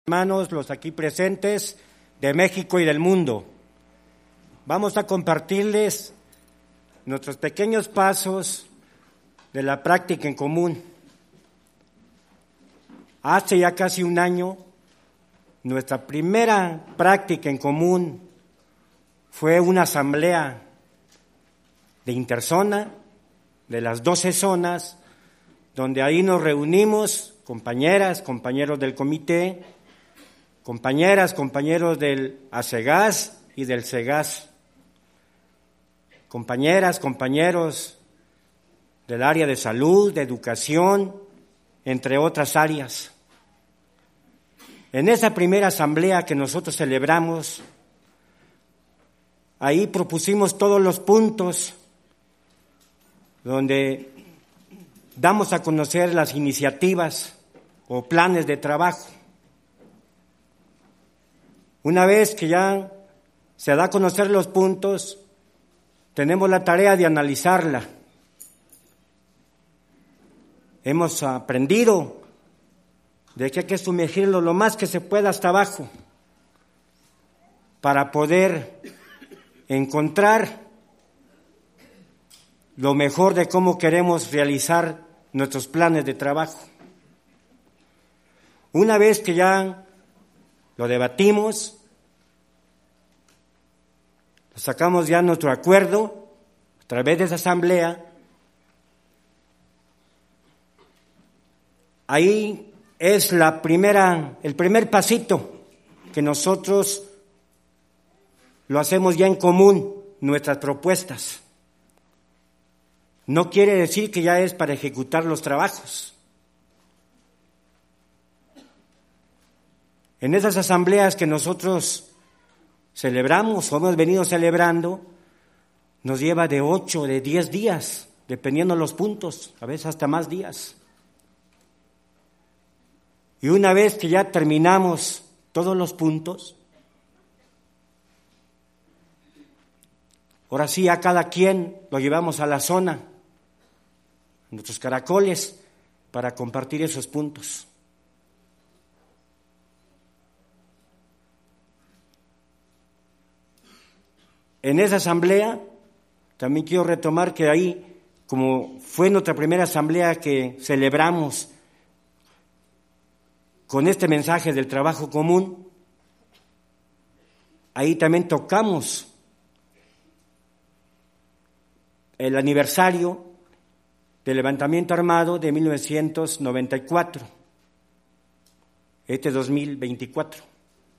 Hermanos, los aquí presentes de México y del mundo, vamos a compartirles nuestros pequeños pasos de la práctica en común. Hace ya casi un año, nuestra primera práctica en común fue una asamblea de interzona, de las 12 zonas, donde ahí nos reunimos, compañeras, compañeros del comité, compañeras, compañeros del ACEGAS y del CEGAS, compañeras, compañeros del área de salud, de educación, entre otras áreas. En esa primera asamblea que nosotros celebramos, ahí propusimos todos los puntos donde damos a conocer las iniciativas o planes de trabajo. Una vez que ya se da a conocer los puntos, tenemos la tarea de analizarla. Hemos aprendido de que hay que sumergirlo lo más que se pueda hasta abajo para poder encontrar lo mejor de cómo queremos realizar nuestros planes de trabajo. Una vez que ya lo debatimos, sacamos ya nuestro acuerdo a través de esa asamblea. Ahí es el primer pasito que nosotros lo hacemos ya en común, nuestras propuestas. No quiere decir que ya es para ejecutar los trabajos. En esas asambleas que nosotros celebramos o hemos venido celebrando, nos lleva de 8, de 10 días, dependiendo los puntos, a veces hasta más días. Y una vez que ya terminamos todos los puntos, ahora sí a cada quien lo llevamos a la zona, a nuestros caracoles, para compartir esos puntos. En esa asamblea, también quiero retomar que ahí, como fue nuestra primera asamblea que celebramos con este mensaje del trabajo común, ahí también tocamos el aniversario del levantamiento armado de 1994, este 2024.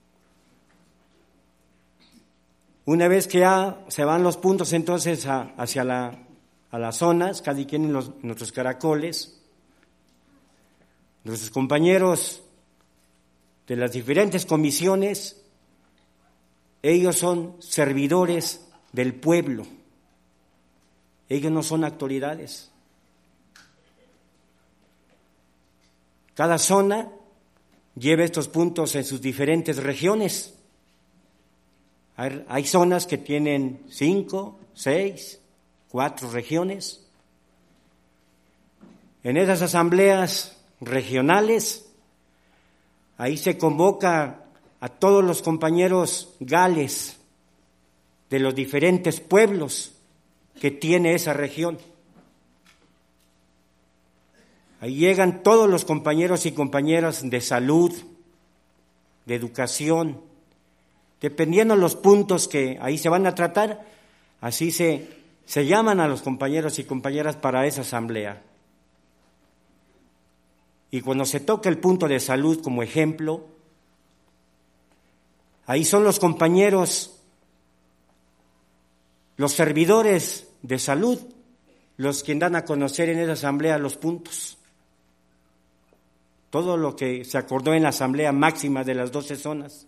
Una vez que ya se van los puntos entonces hacia las zonas, cada quien en nuestros caracoles, nuestros compañeros de las diferentes comisiones, ellos son servidores del pueblo, ellos no son autoridades. Cada zona lleva estos puntos en sus diferentes regiones. Hay zonas que tienen 5, 6, 4 regiones. En esas asambleas regionales, ahí se convoca a todos los compañeros gales de los diferentes pueblos que tiene esa región. Ahí llegan todos los compañeros y compañeras de salud, de educación. Dependiendo de los puntos que ahí se van a tratar, así se llaman a los compañeros y compañeras para esa asamblea. Y cuando se toca el punto de salud como ejemplo, ahí son los compañeros, los servidores de salud, los que dan a conocer en esa asamblea los puntos. Todo lo que se acordó en la asamblea máxima de las 12 zonas.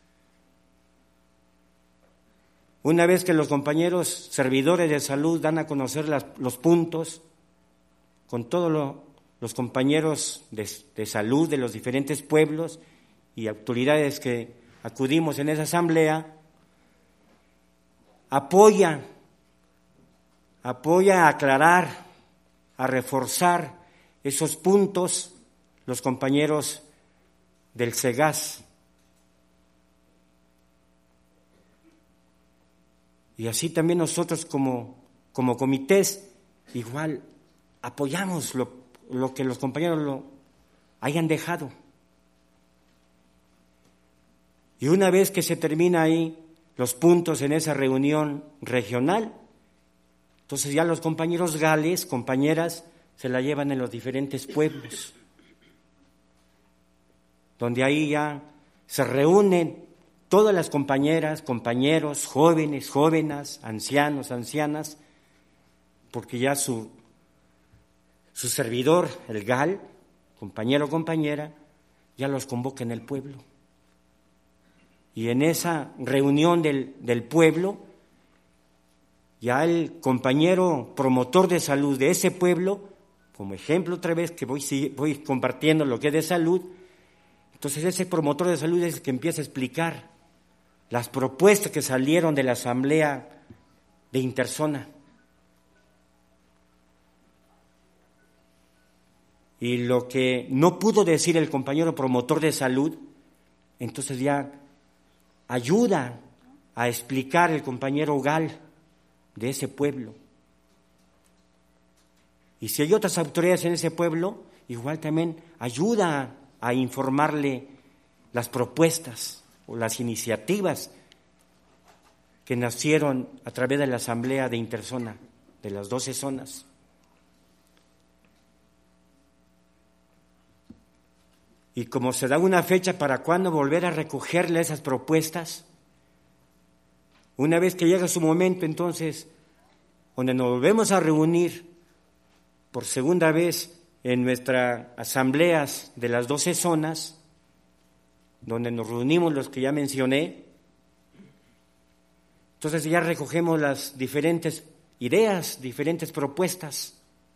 Una vez que los compañeros servidores de salud dan a conocer los puntos, con todos los compañeros de salud de los diferentes pueblos y autoridades que acudimos en esa asamblea, apoya a aclarar, a reforzar esos puntos los compañeros del SEGAS. Y así también nosotros como comités, igual apoyamos lo que los compañeros lo hayan dejado. Y una vez que se termina ahí los puntos en esa reunión regional, entonces ya los compañeros gales, compañeras, se la llevan en los diferentes pueblos, donde ahí ya se reúnen todas las compañeras, compañeros, jóvenes, jóvenes, ancianos, ancianas, porque ya su servidor, el GAL, compañero o compañera, ya los convoca en el pueblo. Y en esa reunión del pueblo, ya el compañero promotor de salud de ese pueblo, como ejemplo otra vez que voy compartiendo lo que es de salud, entonces ese promotor de salud es el que empieza a explicar las propuestas que salieron de la asamblea de Interzona. Y lo que no pudo decir el compañero promotor de salud, entonces ya ayuda a explicar el compañero Gal de ese pueblo. Y si hay otras autoridades en ese pueblo, igual también ayuda a informarle las propuestas o las iniciativas que nacieron a través de la asamblea de Interzona, de las 12 zonas. Y como se da una fecha para cuándo volver a recogerle esas propuestas, una vez que llega su momento, entonces, donde nos volvemos a reunir por segunda vez en nuestras asambleas de las 12 zonas, donde nos reunimos los que ya mencioné, entonces ya recogemos las diferentes ideas, diferentes propuestas.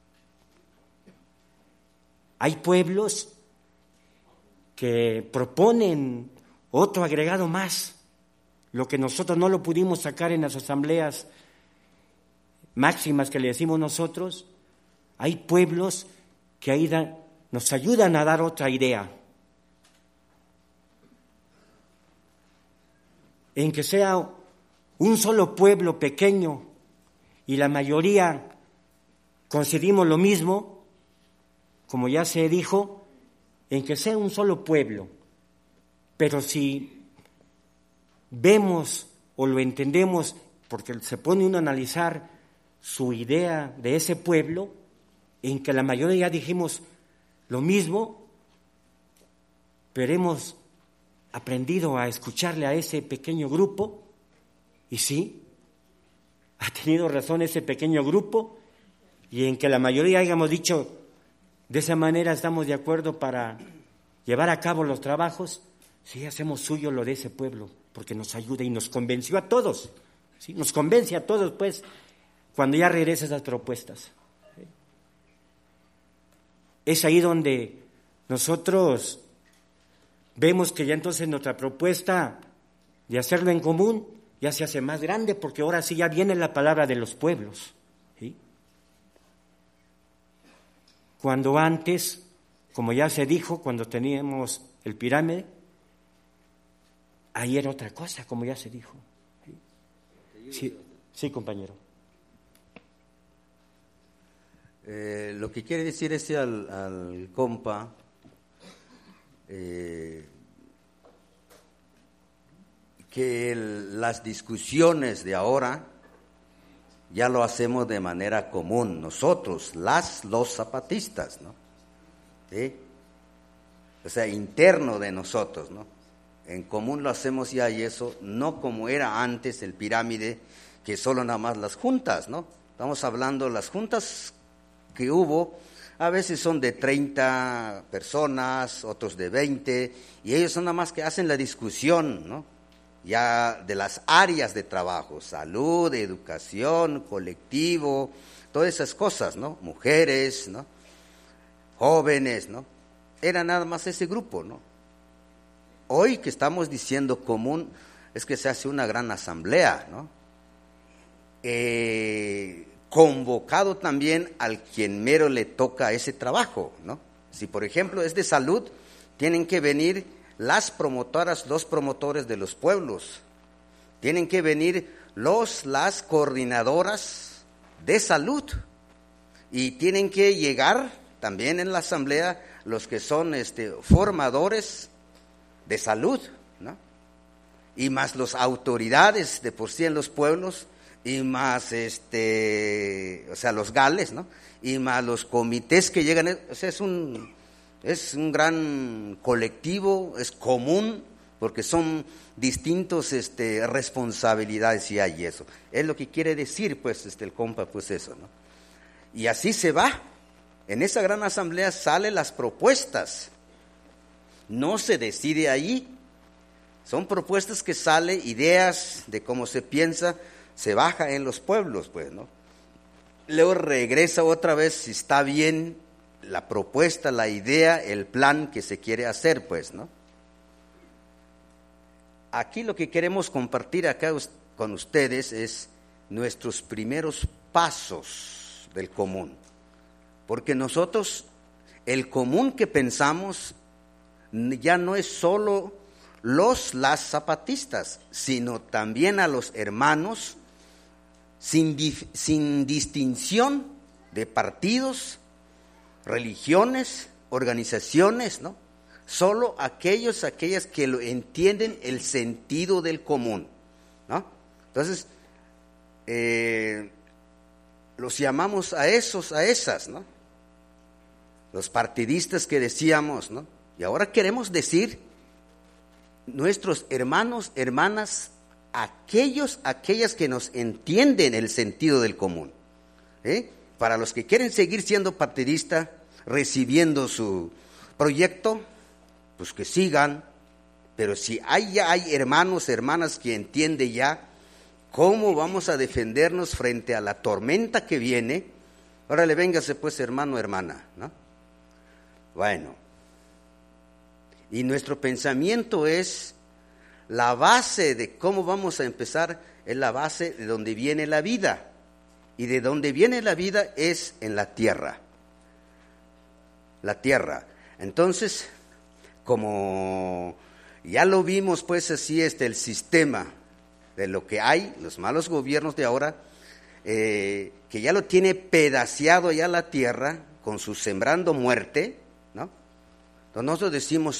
Hay pueblos que proponen otro agregado más, lo que nosotros no lo pudimos sacar en las asambleas máximas que le decimos nosotros. Hay pueblos que ahí nos ayudan a dar otra idea, en que sea un solo pueblo pequeño y la mayoría coincidimos lo mismo, como ya se dijo, en que sea un solo pueblo, pero si vemos o lo entendemos, porque se pone uno a analizar su idea de ese pueblo, en que la mayoría ya dijimos lo mismo, pero hemos aprendido a escucharle a ese pequeño grupo, y sí, ha tenido razón ese pequeño grupo, y en que la mayoría hayamos dicho, de esa manera estamos de acuerdo para llevar a cabo los trabajos, sí, hacemos suyo lo de ese pueblo, porque nos ayuda y nos convenció a todos, ¿sí? Nos convence a todos, pues, cuando ya regresa esas propuestas. ¿Sí? Es ahí donde nosotros vemos que ya entonces nuestra propuesta de hacerlo en común ya se hace más grande, porque ahora sí ya viene la palabra de los pueblos, ¿sí? Cuando antes, como ya se dijo, cuando teníamos el pirámide, ahí era otra cosa, como ya se dijo. Sí, sí, compañero. Lo que quiere decir es al compa, que las discusiones de ahora ya lo hacemos de manera común, nosotros, los zapatistas, ¿no? ¿Sí? O sea, interno de nosotros, ¿no? En común lo hacemos ya, y eso no como era antes el pirámide, que solo nada más las juntas, ¿no? Estamos hablando las juntas que hubo, a veces son de 30 personas, otros de 20, y ellos son nada más que hacen la discusión, ¿no? Ya de las áreas de trabajo, salud, educación, colectivo, todas esas cosas, ¿no? Mujeres, ¿no? Jóvenes, ¿no? Era nada más ese grupo, ¿no? Hoy que estamos diciendo común, es que se hace una gran asamblea, ¿no? Convocado también al quien mero le toca ese trabajo, ¿no? Si por ejemplo es de salud, tienen que venir las promotoras, los promotores de los pueblos. Tienen que venir las coordinadoras de salud. Y tienen que llegar también en la asamblea los que son formadores de salud, ¿no? Y más las autoridades de por sí en los pueblos, y más los gales, ¿no? Y más los comités que llegan, o sea, es un gran colectivo, es común, porque son distintos responsabilidades y hay eso. Es lo que quiere decir, pues, el compa, pues eso, ¿no? Y así se va. En esa gran asamblea salen las propuestas. No se decide ahí. Son propuestas que salen, ideas de cómo se piensa, se baja en los pueblos, pues, ¿no? Luego regresa otra vez si está bien la propuesta, la idea, el plan que se quiere hacer, pues, ¿no? Aquí lo que queremos compartir acá con ustedes es nuestros primeros pasos del común, porque nosotros, el común que pensamos ya no es solo las zapatistas, sino también a los hermanos sin distinción de partidos, religiones, organizaciones, ¿no? Solo aquellas que lo entienden el sentido del común, ¿no? Entonces, los llamamos a esas, ¿no? Los partidistas que decíamos, ¿no? Y ahora queremos decir nuestros hermanos, hermanas, aquellas que nos entienden el sentido del común. Para los que quieren seguir siendo partidistas, recibiendo su proyecto, pues que sigan, pero si ya hay hermanos, hermanas que entienden ya cómo vamos a defendernos frente a la tormenta que viene, órale, véngase pues hermano, hermana, ¿no? Bueno, y nuestro pensamiento es, la base de cómo vamos a empezar, es la base de donde viene la vida, y de donde viene la vida es en la tierra. La tierra. Entonces, como ya lo vimos, pues así el sistema de lo que hay, los malos gobiernos de ahora, que ya lo tiene pedaceado ya la tierra, con su sembrando muerte, ¿no? Entonces nosotros decimos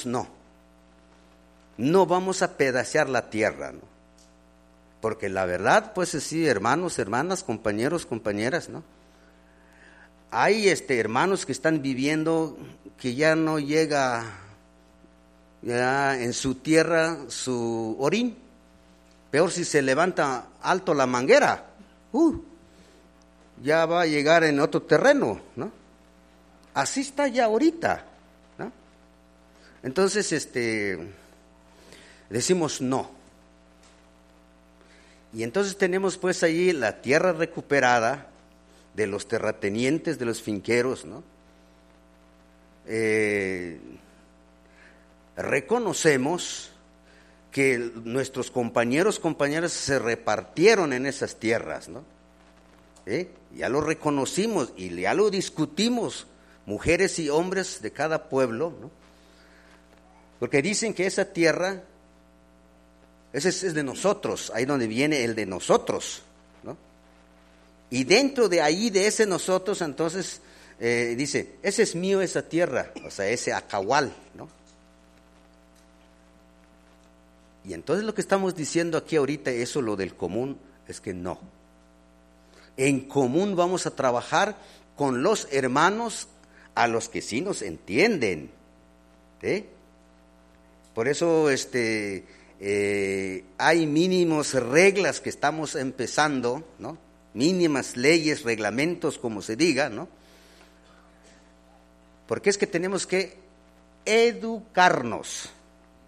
no vamos a pedacear la tierra, ¿no? Porque la verdad, pues así, hermanos, hermanas, compañeros, compañeras, ¿no? Hay hermanos que están viviendo que ya no llega ya en su tierra su orín. Peor si se levanta alto la manguera, ya va a llegar en otro terreno, ¿no? Así está ya ahorita, ¿no? Entonces, decimos no. Y entonces tenemos pues allí la tierra recuperada de los terratenientes, de los finqueros, ¿no? Reconocemos que nuestros compañeros, compañeras se repartieron en esas tierras, ¿no? Ya lo reconocimos y ya lo discutimos, mujeres y hombres de cada pueblo, ¿no? Porque dicen que esa tierra, ese es de nosotros, ahí donde viene el de nosotros, ¿no? Y dentro de ahí, de ese nosotros, entonces dice, ese es mío esa tierra, o sea, ese acahual, ¿no? Y entonces lo que estamos diciendo aquí ahorita, eso lo del común, es que no. En común vamos a trabajar con los hermanos a los que sí nos entienden. Por eso hay mínimos reglas que estamos empezando, ¿no? Mínimas leyes, reglamentos, como se diga, ¿no? Porque es que tenemos que educarnos.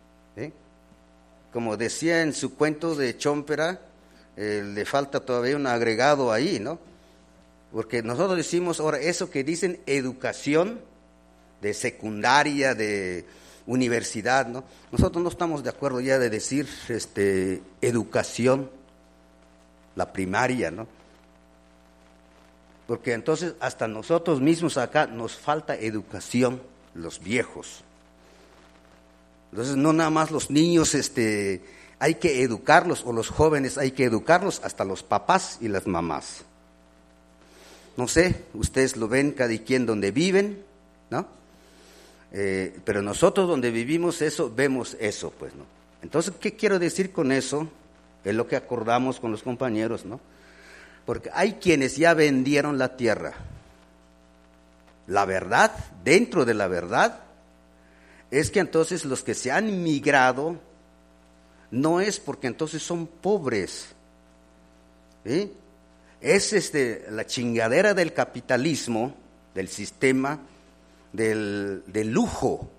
Como decía en su cuento de Chómpera, le falta todavía un agregado ahí, ¿no? Porque nosotros decimos ahora eso que dicen educación de secundaria, de universidad, ¿no? Nosotros no estamos de acuerdo ya de decir educación, la primaria, ¿no? Porque entonces hasta nosotros mismos acá nos falta educación, los viejos. Entonces no nada más los niños hay que educarlos, o los jóvenes hay que educarlos, hasta los papás y las mamás. No sé, ustedes lo ven cada quien donde viven, ¿no? Pero nosotros donde vivimos eso, vemos eso, pues, ¿no? Entonces, ¿qué quiero decir con eso? Es lo que acordamos con los compañeros, ¿no? Porque hay quienes ya vendieron la tierra. La verdad, dentro de la verdad, es que entonces los que se han migrado no es porque entonces son pobres, ¿sí? Es la chingadera del capitalismo, del sistema, del lujo,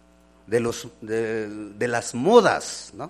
de las modas, ¿no?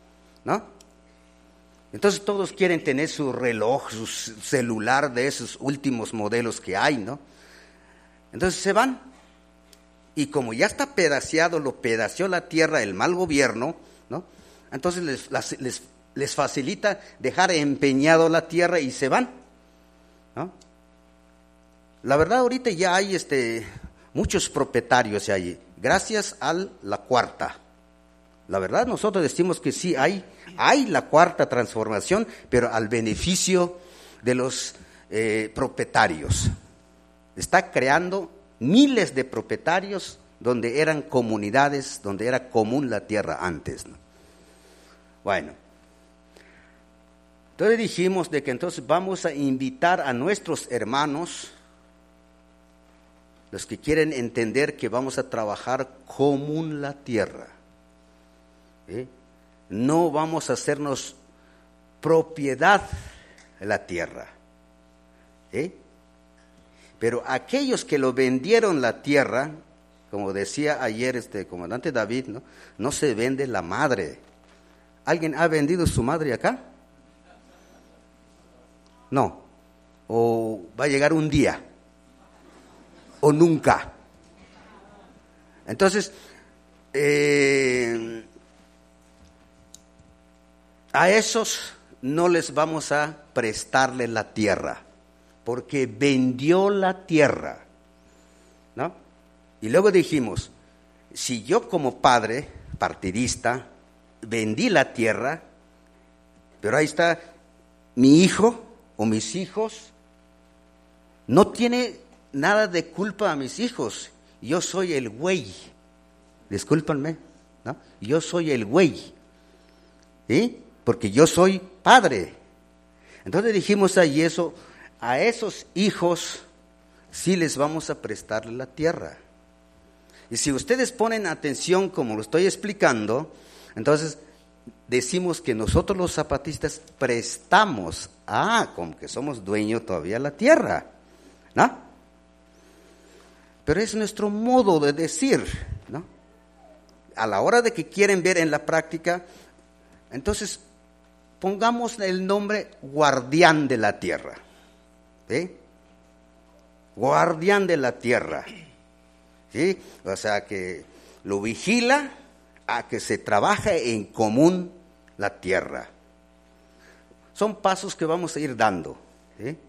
Entonces todos quieren tener su reloj, su celular de esos últimos modelos que hay, ¿no? Entonces se van, y como ya está pedaceado, lo pedaceó la tierra, el mal gobierno, ¿no? Entonces les facilita dejar empeñado la tierra y se van, ¿no? La verdad ahorita ya hay muchos propietarios allí, gracias a la cuarta. La verdad nosotros decimos que sí hay la cuarta transformación, pero al beneficio de los propietarios. Está creando miles de propietarios donde eran comunidades, donde era común la tierra antes, ¿no? Bueno, entonces dijimos de que entonces vamos a invitar a nuestros hermanos, los que quieren entender que vamos a trabajar común la tierra. No vamos a hacernos propiedad de la tierra. Pero aquellos que lo vendieron la tierra, como decía ayer comandante David, no se vende la madre. ¿Alguien ha vendido su madre acá? No. ¿O va a llegar un día? ¿O nunca? Entonces, a esos no les vamos a prestarle la tierra, porque vendió la tierra, ¿no? Y luego dijimos, si yo como padre partidista vendí la tierra, pero ahí está mi hijo o mis hijos, no tiene nada de culpa a mis hijos, yo soy el güey, discúlpenme, ¿no? Yo soy el güey, ¿sí? Porque yo soy padre. Entonces dijimos ahí eso, a esos hijos sí les vamos a prestarle la tierra. Y si ustedes ponen atención como lo estoy explicando, entonces decimos que nosotros los zapatistas prestamos, como que somos dueños todavía de la tierra, ¿no? Pero es nuestro modo de decir, ¿no? A la hora de que quieren ver en la práctica, entonces pongamos el nombre guardián de la tierra, ¿sí? Guardián de la tierra, ¿sí? O sea que lo vigila a que se trabaje en común la tierra. Son pasos que vamos a ir dando, ¿sí?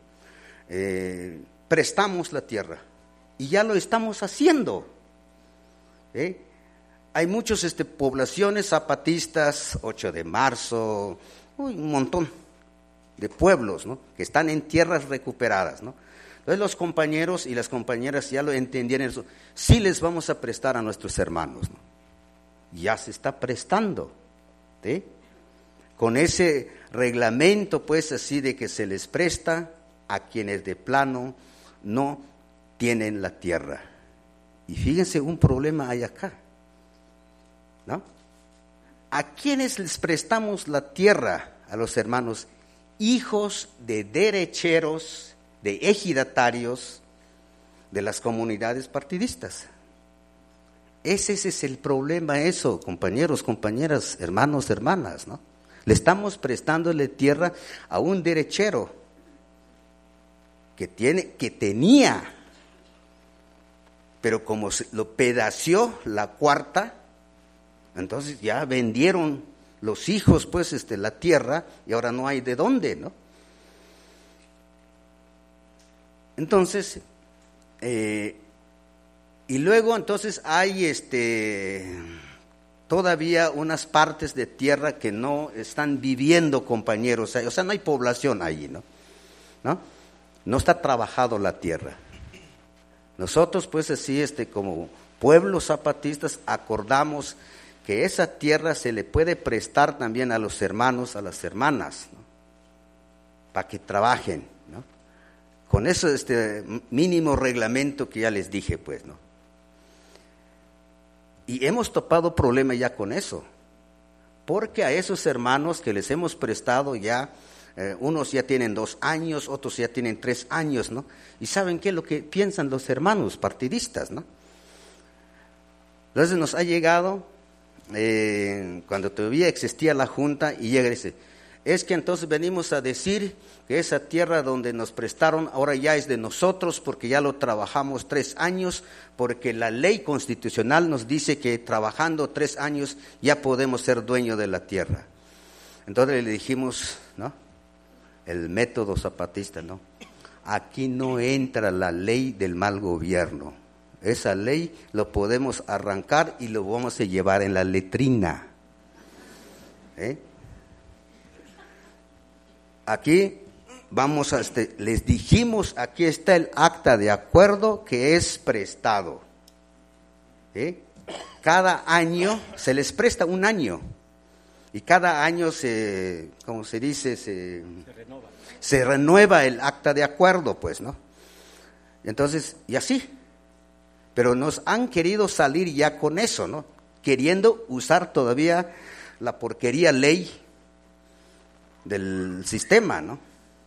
Prestamos la tierra y ya lo estamos haciendo, ¿sí? Hay muchas poblaciones zapatistas, 8 de marzo, un montón de pueblos, ¿no? Que están en tierras recuperadas, ¿no? Entonces los compañeros y las compañeras ya lo entendieron eso. Sí les vamos a prestar a nuestros hermanos, ¿no? Ya se está prestando, ¿sí? Con ese reglamento, pues, así de que se les presta a quienes de plano no tienen la tierra. Y fíjense, un problema hay acá, ¿no? ¿A quiénes les prestamos la tierra? A los hermanos, hijos de derecheros, de ejidatarios de las comunidades partidistas. Ese es el problema, eso, compañeros, compañeras, hermanos, hermanas, ¿no? Le estamos prestándole tierra a un derechero que tenía, pero como lo pedació la cuarta, entonces ya vendieron los hijos, pues, la tierra, y ahora no hay de dónde, ¿no? Entonces, y luego entonces hay todavía unas partes de tierra que no están viviendo compañeros, o sea, no hay población ahí, no está trabajado la tierra. Nosotros pues así como pueblos zapatistas acordamos que esa tierra se le puede prestar también a los hermanos, a las hermanas, ¿no? Para que trabajen, ¿no? Con eso mínimo reglamento que ya les dije, pues, ¿no? Y hemos topado problema ya con eso, porque a esos hermanos que les hemos prestado ya, unos ya tienen 2 años, otros ya tienen 3 años, ¿no? Y ¿saben qué es lo que piensan los hermanos partidistas, no? Entonces nos ha llegado, cuando todavía existía la Junta, y llega y dice, es que entonces venimos a decir que esa tierra donde nos prestaron ahora ya es de nosotros porque ya lo trabajamos 3 años, porque la ley constitucional nos dice que trabajando 3 años ya podemos ser dueños de la tierra. Entonces le dijimos, ¿no? El método zapatista, ¿no? Aquí no entra la ley del mal gobierno. Esa ley lo podemos arrancar y lo vamos a llevar en la letrina. Aquí vamos a, les dijimos, aquí está el acta de acuerdo que es prestado. Cada año se les presta 1 año. Y cada año ¿cómo se dice? Se renueva el acta de acuerdo, pues, ¿no? Entonces, y así. Pero nos han querido salir ya con eso, ¿no? Queriendo usar todavía la porquería ley del sistema, ¿no?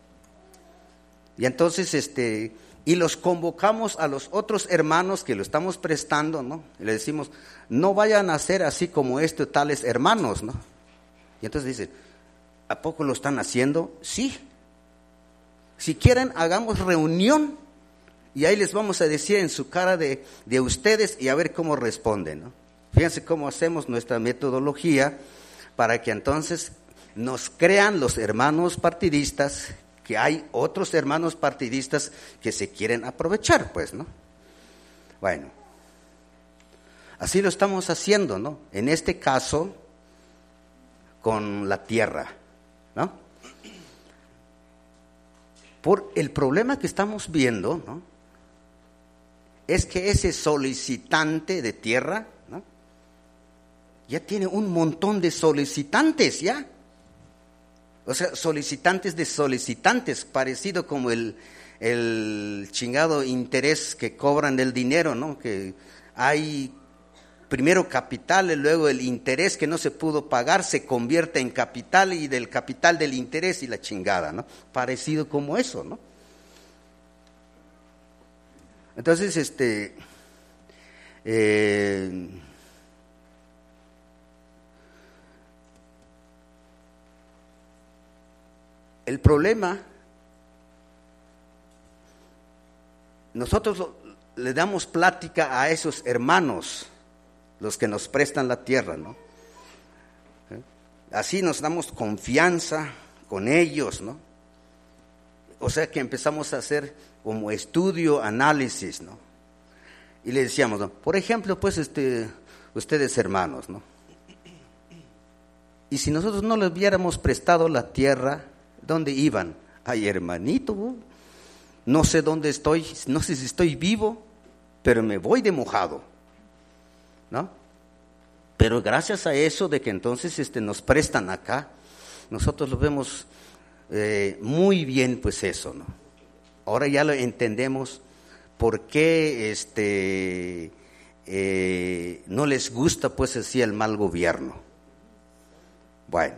Y entonces, y los convocamos a los otros hermanos que lo estamos prestando, ¿no? Y les decimos, no vayan a ser así como tales hermanos, ¿no? Y entonces dicen, ¿a poco lo están haciendo? Sí. Si quieren, hagamos reunión y ahí les vamos a decir en su cara de ustedes y a ver cómo responden, ¿no? Fíjense cómo hacemos nuestra metodología para que entonces nos crean los hermanos partidistas, que hay otros hermanos partidistas que se quieren aprovechar, pues, ¿no? Bueno, así lo estamos haciendo, ¿no? En este caso, con la tierra, ¿no? Por el problema que estamos viendo, ¿no? Es que ese solicitante de tierra, ¿no? Ya tiene un montón de solicitantes, ya. O sea, solicitantes de solicitantes, parecido como el chingado interés que cobran del dinero, ¿no? Que hay primero capital y luego el interés que no se pudo pagar se convierte en capital y del capital del interés y la chingada, ¿no? Parecido como eso, ¿no? Entonces, el problema, nosotros le damos plática a esos hermanos, los que nos prestan la tierra, ¿no? Así nos damos confianza con ellos, ¿no? O sea que empezamos a hacer como estudio, análisis, ¿no? Y le decíamos, ¿no? Por ejemplo, pues ustedes hermanos, ¿no? Y si nosotros no les hubiéramos prestado la tierra, ¿dónde iban? Ay, hermanito, no sé dónde estoy, no sé si estoy vivo, pero me voy de mojado, ¿no? Pero gracias a eso de que entonces nos prestan acá, nosotros lo vemos muy bien, pues eso, ¿no? Ahora ya lo entendemos por qué no les gusta, pues así, el mal gobierno. Bueno,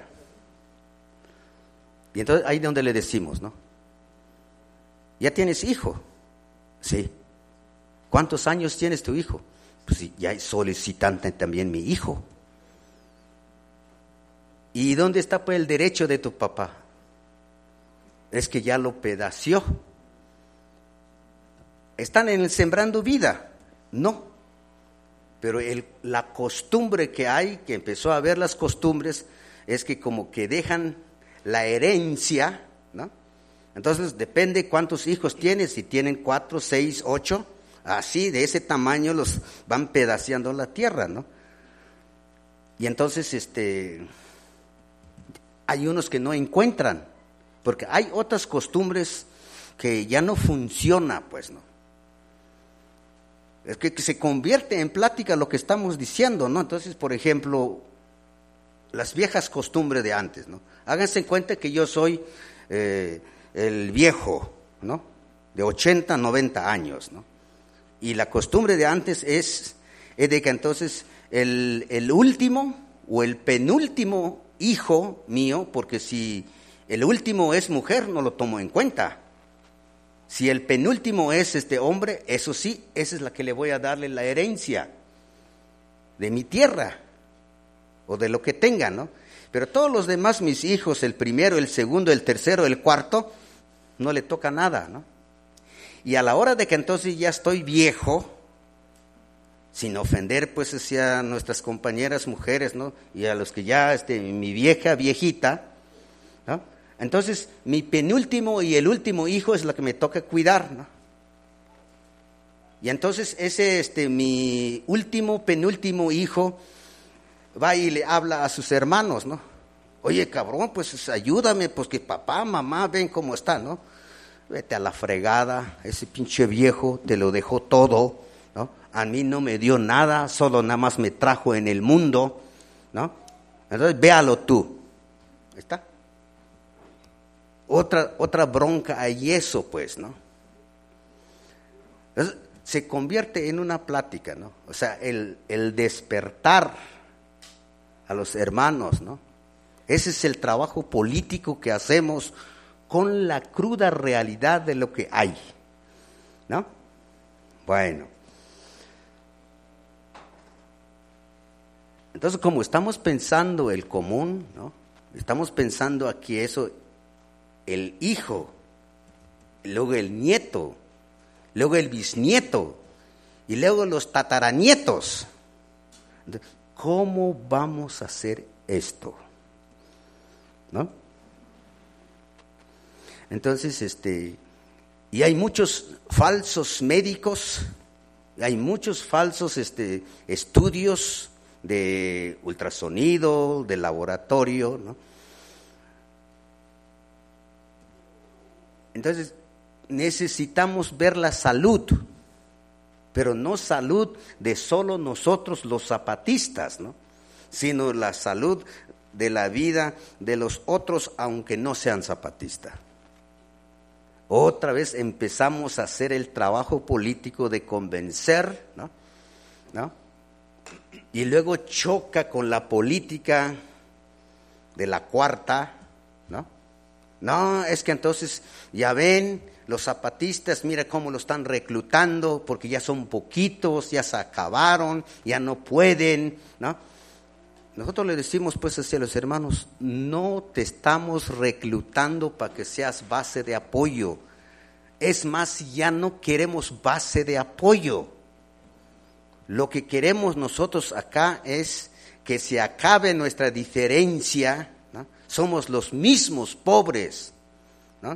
y entonces ahí es donde le decimos, ¿no? ¿Ya tienes hijo? Sí. ¿Cuántos años tienes tu hijo? Pues sí, ya es solicitante también mi hijo. ¿Y dónde está pues el derecho de tu papá? Es que ya lo pedació. ¿Están en el sembrando vida? No. Pero la costumbre que hay, que empezó a haber las costumbres, es que como que dejan la herencia, ¿no? Entonces depende cuántos hijos tienes, si tienen 4, 6, 8, así de ese tamaño los van pedaceando la tierra, ¿no? Y entonces hay unos que no encuentran, porque hay otras costumbres que ya no funciona, pues, ¿no? Es que se convierte en plática lo que estamos diciendo, ¿no? Entonces, por ejemplo, las viejas costumbres de antes, ¿no? Háganse en cuenta que yo soy el viejo, ¿no? De 80, 90 años, ¿no? Y la costumbre de antes es de que entonces el último o el penúltimo hijo mío, porque si el último es mujer, no lo tomo en cuenta. Si el penúltimo es hombre, eso sí, esa es la que le voy a darle la herencia de mi tierra o de lo que tenga, ¿no? Pero todos los demás, mis hijos, el primero, el segundo, el tercero, el cuarto, no le toca nada, ¿no? Y a la hora de que entonces ya estoy viejo, sin ofender pues hacia nuestras compañeras mujeres, ¿no? Y a los que ya, mi viejita, ¿no? Entonces, mi penúltimo y el último hijo es la que me toca cuidar, ¿no? Y entonces mi penúltimo hijo va y le habla a sus hermanos, ¿no? Oye, cabrón, pues ayúdame, pues que papá, mamá, ven cómo está, ¿no? Vete a la fregada, ese pinche viejo te lo dejó todo, ¿no? A mí no me dio nada, solo nada más me trajo en el mundo, ¿no? Entonces, véalo tú. ¿Está? Otra bronca hay eso, pues, ¿no? Entonces, se convierte en una plática, ¿no? O sea, el despertar a los hermanos, ¿no? Ese es el trabajo político que hacemos con la cruda realidad de lo que hay, ¿no? Bueno. Entonces, como estamos pensando el común, ¿no? Estamos pensando aquí eso, el hijo, luego el nieto, luego el bisnieto y luego los tataranietos. ¿Cómo vamos a hacer esto? ¿No? Entonces, y hay muchos falsos médicos, hay muchos falsos estudios de ultrasonido, de laboratorio, ¿no? Entonces, necesitamos ver la salud, pero no salud de solo nosotros los zapatistas, ¿no? Sino la salud de la vida de los otros, aunque no sean zapatistas. Otra vez empezamos a hacer el trabajo político de convencer, ¿no? Y luego choca con la política de la cuarta, ¿no? No, es que entonces, ya ven, los zapatistas, mira cómo lo están reclutando, porque ya son poquitos, ya se acabaron, ya no pueden, ¿no? Nosotros le decimos pues hacia los hermanos, no te estamos reclutando para que seas base de apoyo. Es más, ya no queremos base de apoyo. Lo que queremos nosotros acá es que se acabe nuestra diferencia, ¿no? Somos los mismos pobres, ¿no?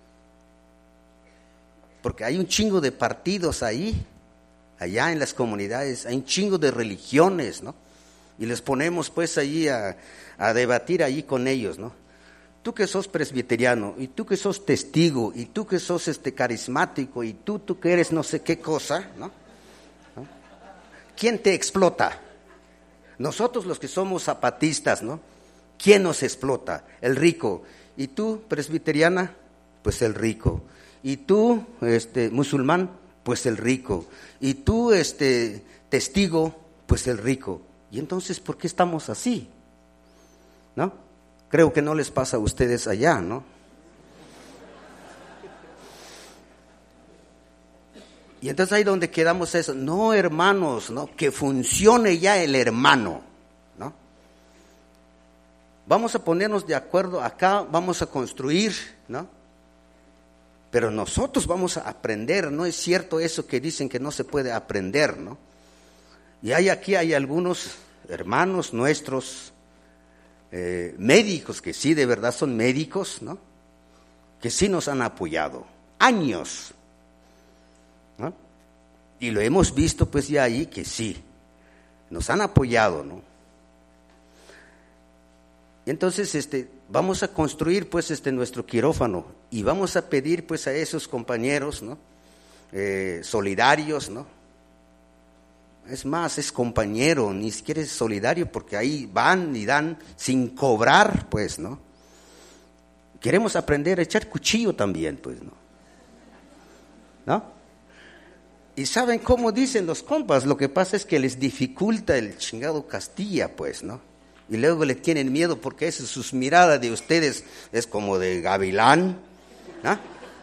Porque hay un chingo de partidos ahí, allá en las comunidades, hay un chingo de religiones, ¿no? Y les ponemos pues allí a debatir allí con ellos, ¿no? Tú que sos presbiteriano, y tú que sos testigo, y tú que sos carismático, y tú que eres no sé qué cosa, ¿no? ¿Quién te explota? Nosotros los que somos zapatistas, ¿no? ¿Quién nos explota? El rico. ¿Y tú, presbiteriana? Pues el rico. ¿Y tú, musulmán? Pues el rico. ¿Y tú, testigo? Pues el rico. ¿Y entonces por qué estamos así? ¿No? Creo que no les pasa a ustedes allá, ¿no? Y entonces ahí donde quedamos eso, no hermanos, ¿no? Que funcione ya el hermano, ¿no? Vamos a ponernos de acuerdo acá, vamos a construir, ¿no? Pero nosotros vamos a aprender, no es cierto eso que dicen que no se puede aprender, ¿no? Y aquí hay algunos hermanos nuestros, médicos, que sí de verdad son médicos, ¿no? Que sí nos han apoyado, años, ¿no? Y lo hemos visto pues ya ahí que sí, nos han apoyado, ¿no? Entonces, vamos a construir pues nuestro quirófano y vamos a pedir pues a esos compañeros, ¿no? Solidarios, ¿no? Es más, es compañero, ni siquiera es solidario, porque ahí van y dan sin cobrar, pues, ¿no? Queremos aprender a echar cuchillo también, pues, ¿no? ¿No? Y ¿saben cómo dicen los compas? Lo que pasa es que les dificulta el chingado Castilla, pues, ¿no? Y luego le tienen miedo porque sus miradas de ustedes es como de gavilán, ¿no?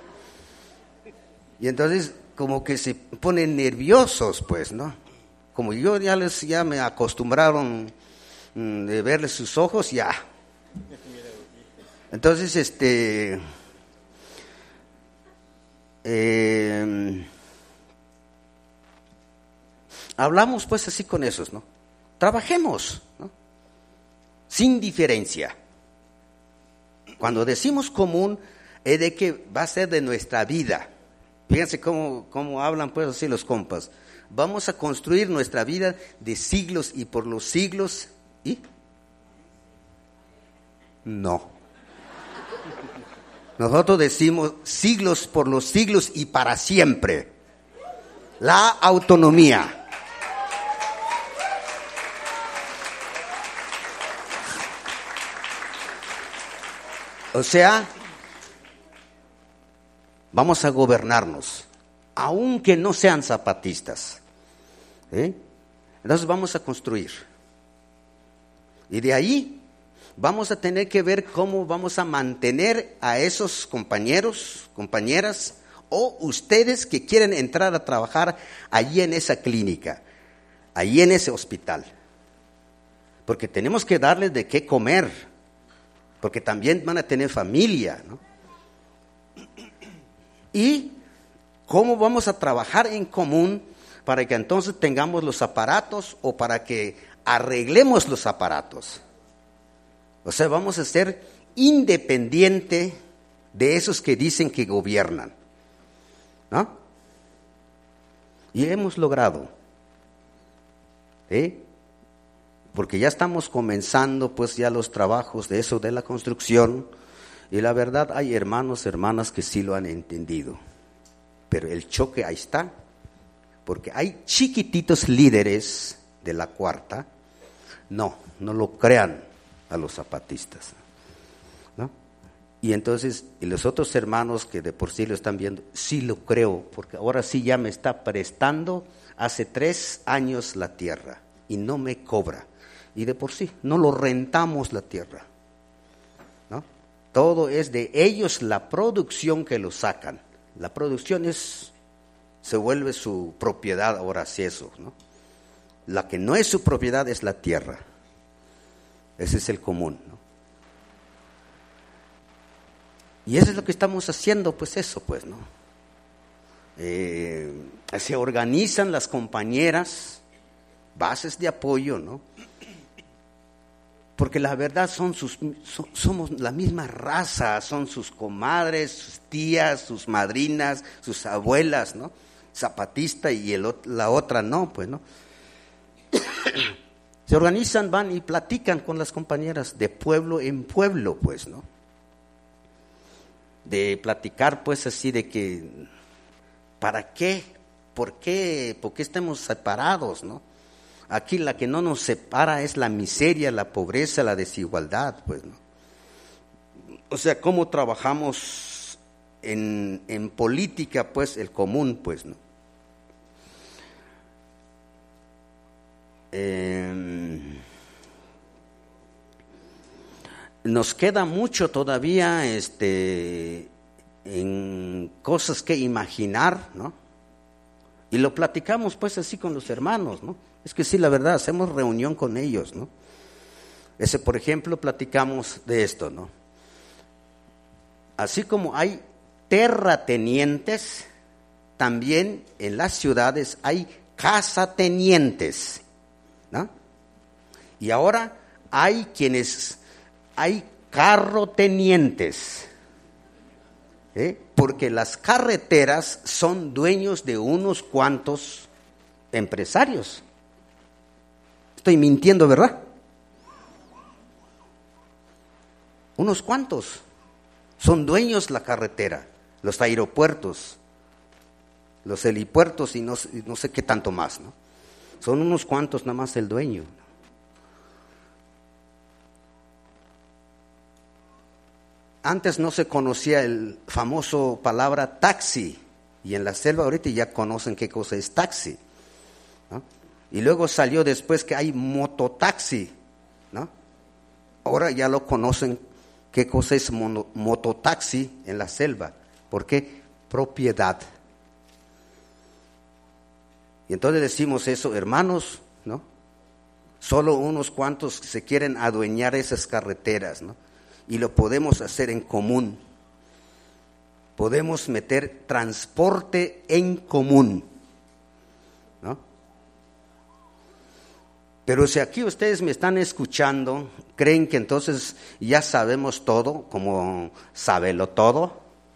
Y entonces como que se ponen nerviosos, pues, ¿no? Como yo ya me acostumbraron de verles sus ojos, ya. Entonces, hablamos pues así con esos, ¿no? Trabajemos, ¿no? Sin diferencia. Cuando decimos común, es de que va a ser de nuestra vida. Fíjense cómo hablan pues así los compas. Vamos a construir nuestra vida de siglos y por los siglos, ¿y? No. Nosotros decimos siglos por los siglos y para siempre. La autonomía. O sea, vamos a gobernarnos, aunque no sean zapatistas. Entonces vamos a construir. Y de ahí vamos a tener que ver cómo vamos a mantener a esos compañeros, compañeras, o ustedes que quieren entrar a trabajar allí en esa clínica, allí en ese hospital. Porque tenemos que darles de qué comer, porque también van a tener familia, ¿no? Y cómo vamos a trabajar en común para que entonces tengamos los aparatos o para que arreglemos los aparatos. O sea, vamos a ser independientes de esos que dicen que gobiernan, ¿no? Y hemos logrado, porque ya estamos comenzando pues ya los trabajos de eso de la construcción, y la verdad hay hermanos, hermanas que sí lo han entendido, pero el choque ahí está. Porque hay chiquititos líderes de la cuarta, no lo crean a los zapatistas, ¿no? Y entonces, y los otros hermanos que de por sí lo están viendo, sí lo creo, porque ahora sí ya me está prestando hace 3 años la tierra y no me cobra. Y de por sí, no lo rentamos la tierra, ¿no? Todo es de ellos la producción que lo sacan. La producción se vuelve su propiedad, ahora sí eso, ¿no? La que no es su propiedad es la tierra. Ese es el común, ¿no? Y eso es lo que estamos haciendo, pues eso, pues, ¿no? Se organizan las compañeras, bases de apoyo, ¿no? Porque la verdad somos la misma raza, son sus comadres, sus tías, sus madrinas, sus abuelas, ¿no? Zapatista y la otra no, pues, ¿no? Se organizan, van y platican con las compañeras de pueblo en pueblo, pues, ¿no? De platicar, pues, así de que, ¿para qué? ¿Por qué estamos separados, no? Aquí la que no nos separa es la miseria, la pobreza, la desigualdad, pues, ¿no? O sea, ¿cómo trabajamos en política, pues, el común, pues, ¿no? Nos queda mucho todavía en cosas que imaginar, ¿no? Y lo platicamos pues así con los hermanos, ¿no? Es que sí, la verdad, hacemos reunión con ellos, ¿no? Por ejemplo, platicamos de esto, ¿no? Así como hay terratenientes, también en las ciudades hay casatenientes, ¿no? Y ahora hay carrotenientes, porque las carreteras son dueños de unos cuantos empresarios. Estoy mintiendo, ¿verdad? Unos cuantos son dueños de la carretera, los aeropuertos, los helipuertos y no sé qué tanto más, ¿no? Son unos cuantos nada más el dueño. Antes no se conocía el famoso palabra taxi, y en la selva ahorita ya conocen qué cosa es taxi, ¿no? Y luego salió después que hay mototaxi, ¿no? Ahora ya lo conocen qué cosa es mototaxi en la selva. ¿Por qué? Propiedad. Y entonces decimos eso, hermanos, ¿no? Solo unos cuantos se quieren adueñar esas carreteras, ¿no? Y lo podemos hacer en común. Podemos meter transporte en común, ¿no? Pero si aquí ustedes me están escuchando, ¿creen que entonces ya sabemos todo, como sábelo todo?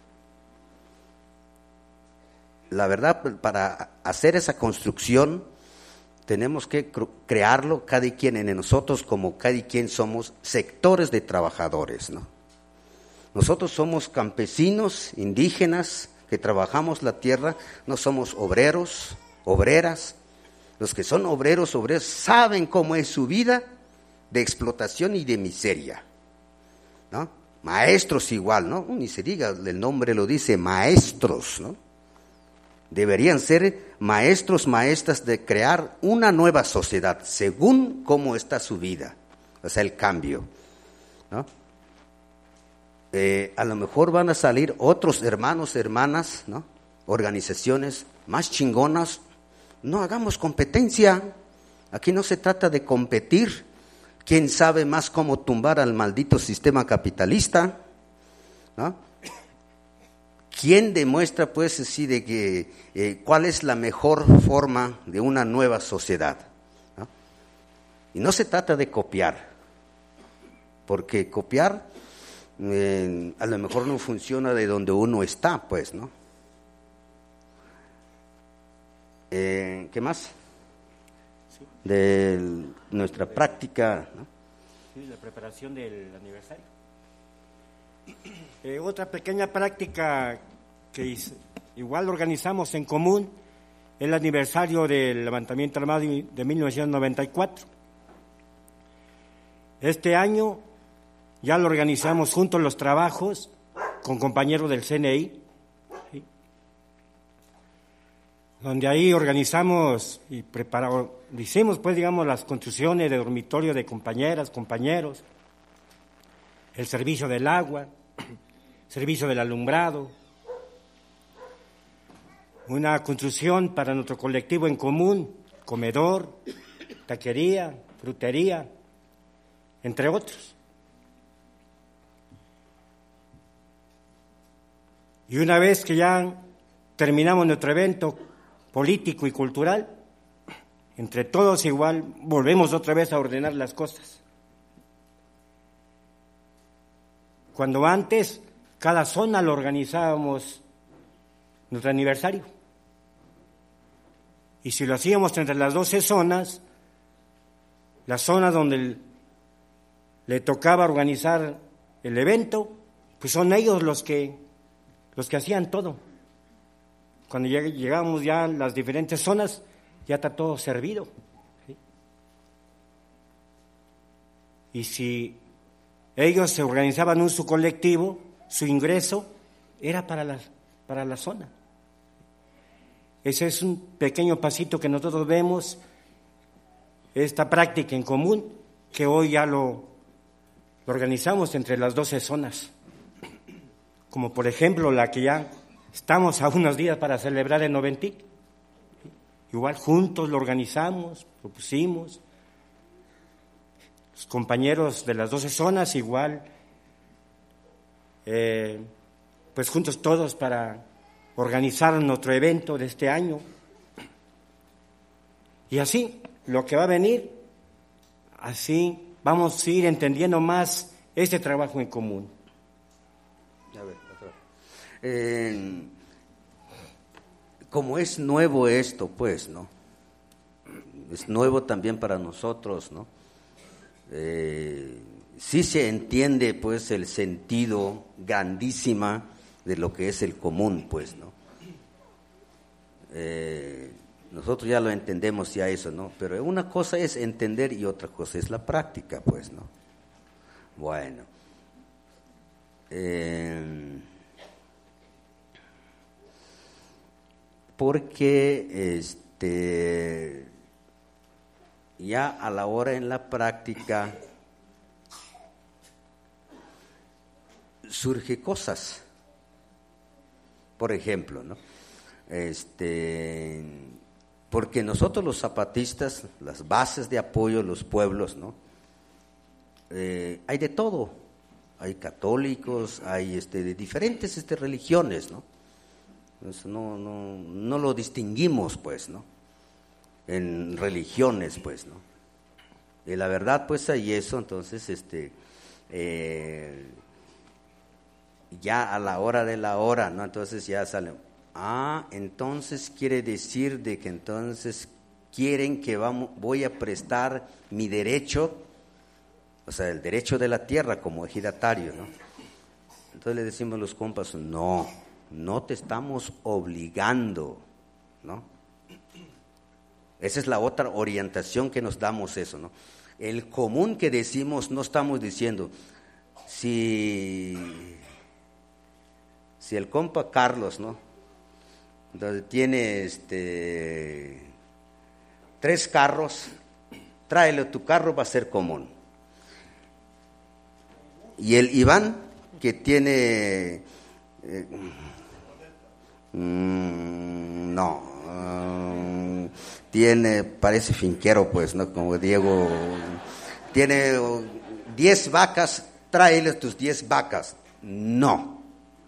La verdad, para hacer esa construcción tenemos que crearlo cada quien en nosotros, como cada quien somos sectores de trabajadores, ¿no? Nosotros somos campesinos, indígenas, que trabajamos la tierra, no somos obreros, obreras. Los que son obreros saben cómo es su vida de explotación y de miseria, ¿no? Maestros igual, ¿no? Ni se diga, el nombre lo dice, maestros, ¿no? Deberían ser maestros, maestras de crear una nueva sociedad según cómo está su vida, o sea, el cambio, ¿no? A lo mejor van a salir otros hermanos, hermanas, ¿no? Organizaciones más chingonas. No hagamos competencia. Aquí no se trata de competir. ¿Quién sabe más cómo tumbar al maldito sistema capitalista? ¿No? ¿Quién demuestra, pues, así de que cuál es la mejor forma de una nueva sociedad? ¿No? Y no se trata de copiar, porque copiar a lo mejor no funciona de donde uno está, pues, ¿no? ¿Qué más? Sí. De nuestra práctica, ¿no? Sí, la preparación del aniversario. Otra pequeña práctica que igual organizamos en común es el aniversario del levantamiento armado de 1994. Este año ya lo organizamos juntos los trabajos con compañeros del CNI, ¿sí? Donde ahí organizamos y hicimos, pues, digamos, las construcciones de dormitorio de compañeras, compañeros, el servicio del agua, servicio del alumbrado, una construcción para nuestro colectivo en común, comedor, taquería, frutería, entre otros. Y una vez que ya terminamos nuestro evento político y cultural, entre todos igual volvemos otra vez a ordenar las cosas. Cuando antes cada zona lo organizábamos nuestro aniversario. Y si lo hacíamos entre las 12 zonas, la zona donde le tocaba organizar el evento, pues son ellos los que hacían todo. Cuando llegábamos ya a las diferentes zonas, ya está todo servido, ¿sí? Y si ellos se organizaban en su colectivo, su ingreso era para la zona. Ese es un pequeño pasito que nosotros vemos, esta práctica en común, que hoy ya lo organizamos entre las 12 zonas. Como por ejemplo la que ya estamos a unos días para celebrar en Noventí. Igual juntos lo organizamos, propusimos. Los compañeros de las 12 zonas igual, pues juntos todos para organizar nuestro evento de este año. Y así, lo que va a venir, así vamos a ir entendiendo más este trabajo en común. A ver, como es nuevo esto, pues, ¿no? Es nuevo también para nosotros, ¿no? sí se entiende pues el sentido grandísima de lo que es el común, pues, ¿no? Nosotros ya lo entendemos ya eso, ¿no? Pero una cosa es entender y otra cosa es la práctica, pues, ¿no? Bueno. Porque ya a la hora en la práctica surge cosas. Por ejemplo, ¿no? Porque nosotros los zapatistas, las bases de apoyo, los pueblos, ¿no? Hay de todo, hay católicos, hay de diferentes religiones, ¿no? Entonces, no lo distinguimos, pues, ¿no? En religiones, pues, ¿no? Y la verdad, pues, hay eso, entonces, ya a la hora de la hora, ¿no? Entonces ya sale, entonces quiere decir de que entonces quieren que voy a prestar mi derecho, o sea, el derecho de la tierra como ejidatario, ¿no? Entonces le decimos a los compas, no te estamos obligando, ¿no? Esa es la otra orientación que nos damos eso, ¿no? El común que decimos, no estamos diciendo, si el compa Carlos, ¿no? Entonces tiene 3 carros, tráele tu carro, va a ser común. Y el Iván, que tiene tiene, parece finquero, pues, ¿no? Como Diego, tiene 10 vacas, tráele tus 10 vacas. No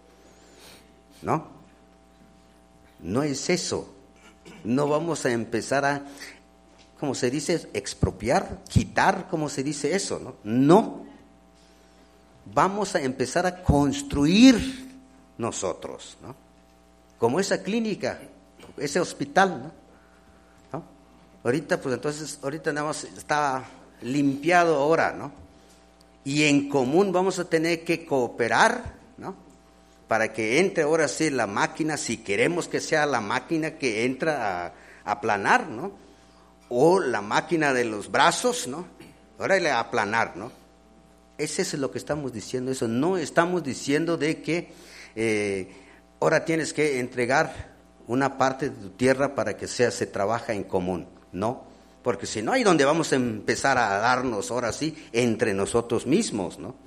es eso. No vamos a empezar a, como se dice, expropiar, quitar, como se dice eso, no. Vamos a empezar a construir nosotros, ¿no? Como esa clínica, ese hospital, ¿no? Ahorita, pues entonces, ahorita nada más está limpiado ahora, ¿no? Y en común vamos a tener que cooperar, ¿no? Para que entre ahora sí la máquina, si queremos que sea la máquina que entra a aplanar, ¿no? O la máquina de los brazos, ¿no? Órale, a aplanar, ¿no? Ese es lo que estamos diciendo, eso. No estamos diciendo de que ahora tienes que entregar una parte de tu tierra para que se trabaja en común, no. Porque si no, ahí donde vamos a empezar a darnos ahora sí entre nosotros mismos, ¿no?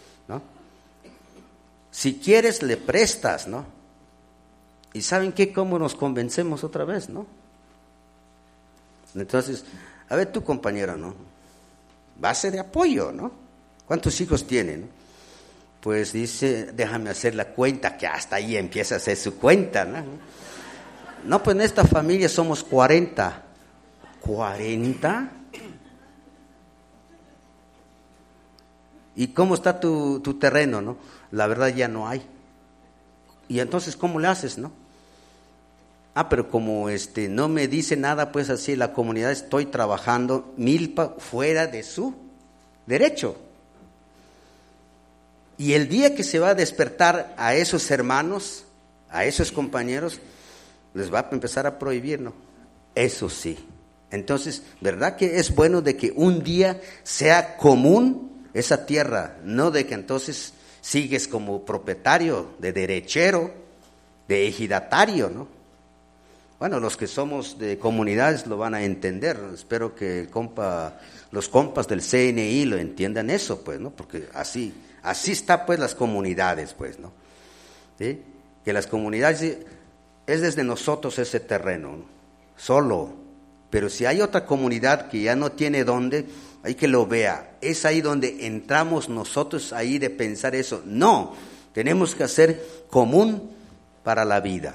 Si quieres, le prestas, ¿no? ¿Y saben qué? ¿Cómo nos convencemos otra vez, no? Entonces, a ver tu compañero, ¿no? Base de apoyo, ¿no? ¿Cuántos hijos tienen? Pues dice, déjame hacer la cuenta, que hasta ahí empieza a hacer su cuenta, ¿no? No, pues en esta familia somos 40. ¿40? ¿Y cómo está tu terreno, no? La verdad ya no hay. Y entonces, ¿cómo le haces, no? Pero como no me dice nada, pues así la comunidad estoy trabajando milpa fuera de su derecho. Y el día que se va a despertar a esos hermanos, a esos compañeros, les va a empezar a prohibir, ¿no? Eso sí. Entonces, ¿verdad que es bueno de que un día sea común esa tierra? No de que entonces sigues como propietario, de derechero, de ejidatario, ¿no? Bueno, los que somos de comunidades lo van a entender. Espero que los compas del CNI lo entiendan eso, pues, ¿no? Porque así está, pues, las comunidades, pues, ¿no? ¿Sí? Que las comunidades es desde nosotros ese terreno, ¿no? Solo. Pero si hay otra comunidad que ya no tiene dónde, hay que lo vea. Es ahí donde entramos nosotros ahí de pensar eso. No, tenemos que hacer común para la vida.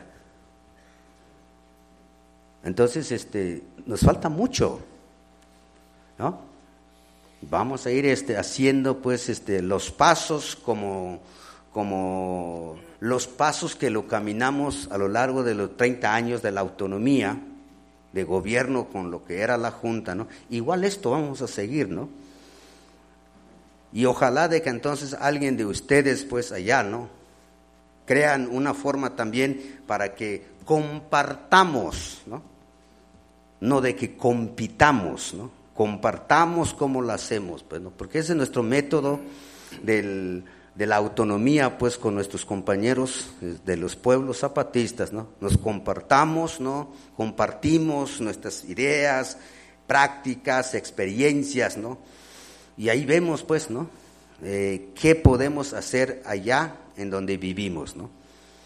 Entonces, nos falta mucho, ¿no? Vamos a ir haciendo, pues, los pasos como los pasos que lo caminamos a lo largo de los 30 años de la autonomía de gobierno con lo que era la Junta, ¿no? Igual esto vamos a seguir, ¿no? Y ojalá de que entonces alguien de ustedes, pues allá, ¿no?, crean una forma también para que compartamos, ¿no? No de que compitamos, ¿no? Compartamos cómo lo hacemos, pues, ¿no? Porque ese es nuestro método de la autonomía, pues, con nuestros compañeros de los pueblos zapatistas, ¿no? Nos compartamos, ¿no? Compartimos nuestras ideas, prácticas, experiencias, ¿no? Y ahí vemos, pues, ¿no?, qué podemos hacer allá en donde vivimos, ¿no?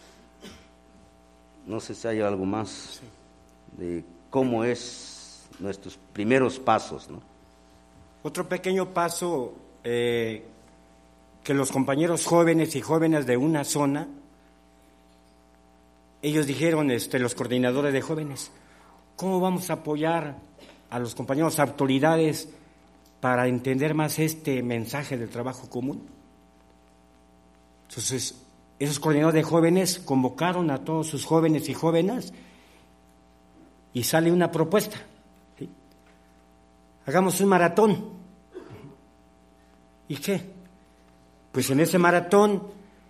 No sé si hay algo más de cómo es nuestros primeros pasos, ¿no? Otro pequeño paso que los compañeros jóvenes y jóvenes de una zona, ellos dijeron, los coordinadores de jóvenes, ¿cómo vamos a apoyar a los compañeros autoridades para entender más este mensaje del trabajo común? Entonces, esos coordinadores de jóvenes convocaron a todos sus jóvenes y jóvenes y sale una propuesta, ¿sí? Hagamos un maratón. ¿Y qué? Pues en ese maratón,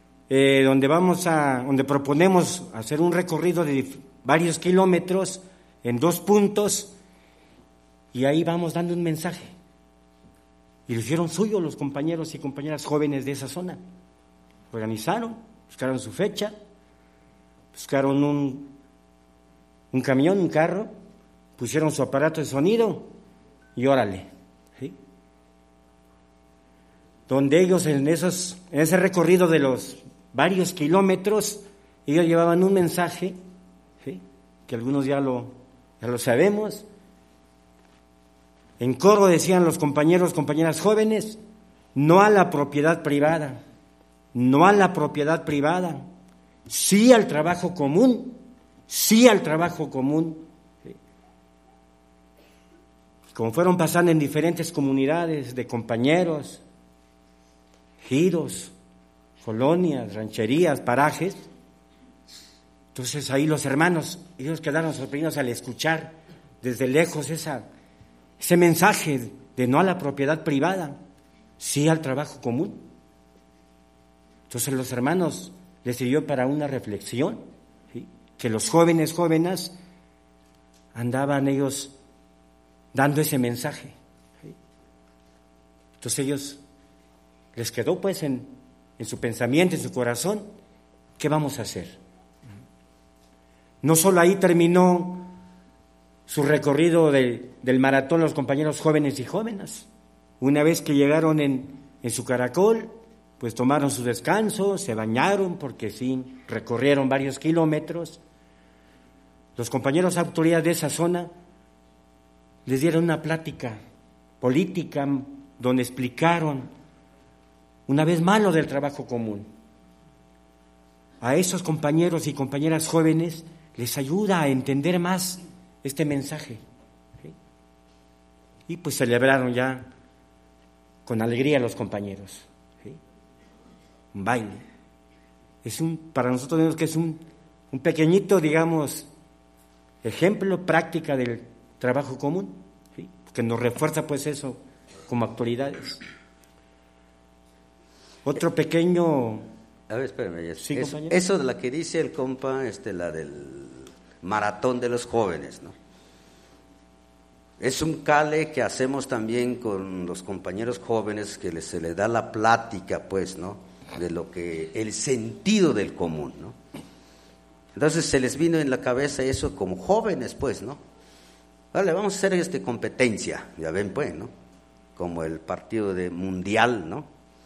donde proponemos hacer un recorrido de varios kilómetros en 2 puntos, y ahí vamos dando un mensaje. Y lo hicieron suyo los compañeros y compañeras jóvenes de esa zona. Organizaron, buscaron su fecha, buscaron un camión, un carro, pusieron su aparato de sonido y órale, ¿sí? Donde ellos en ese recorrido de los varios kilómetros, ellos llevaban un mensaje, ¿sí?, que algunos ya lo sabemos. En coro decían los compañeros, compañeras jóvenes, no a la propiedad privada, no a la propiedad privada, sí al trabajo común, sí al trabajo común. Como fueron pasando en diferentes comunidades de compañeros, giros, colonias, rancherías, parajes, entonces ahí los hermanos, ellos quedaron sorprendidos al escuchar desde lejos ese mensaje de no a la propiedad privada, sí al trabajo común. Entonces los hermanos les sirvió para una reflexión, ¿sí?, que los jóvenes andaban ellos dando ese mensaje, ¿sí? Entonces ellos les quedó pues en su pensamiento, en su corazón, ¿qué vamos a hacer? No solo ahí terminó su recorrido del maratón los compañeros jóvenes y jóvenes. Una vez que llegaron en su caracol, pues tomaron su descanso, se bañaron, porque sí, recorrieron varios kilómetros. Los compañeros autoridades de esa zona les dieron una plática política donde explicaron una vez más lo del trabajo común. A esos compañeros y compañeras jóvenes les ayuda a entender más este mensaje, ¿sí? Y pues celebraron ya con alegría los compañeros, ¿sí?, un baile. Para nosotros que es un pequeñito, digamos, ejemplo, práctica del trabajo común, ¿sí?, que nos refuerza pues eso como autoridades. Otro pequeño... A ver, espérame. Sí, eso de la que dice el compa, la del maratón de los jóvenes, ¿no? Es un cale que hacemos también con los compañeros jóvenes, que se les da la plática, pues, ¿no?, de lo que, el sentido del común, ¿no? Entonces se les vino en la cabeza eso como jóvenes, pues, ¿no? Vale, vamos a hacer competencia, ya ven, pues, ¿no? Como el partido de mundial, ¿no?